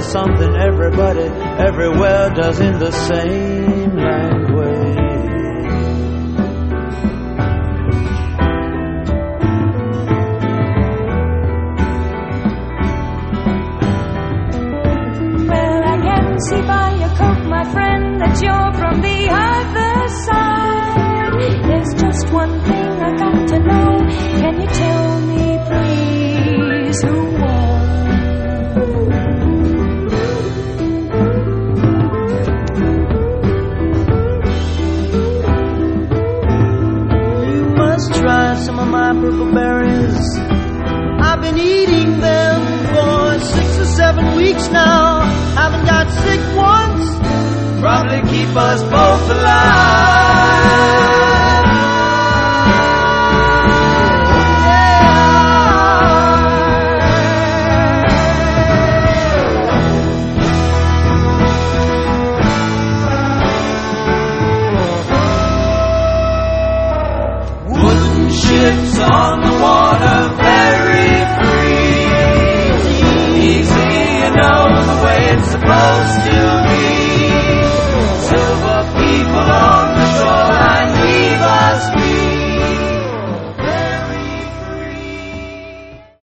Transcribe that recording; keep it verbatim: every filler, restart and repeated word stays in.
something everybody everywhere does in the same language. See by your coat, my friend, that you're from the other side. There's just one thing I got to know. Can you tell me, please, who won? You must try some of my purple berries. I've been eating them for six or seven weeks now. Haven't got sick once. Probably keep us both alive.